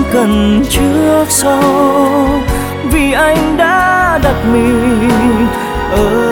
cần trước sau, vì anh đã đặt mình ở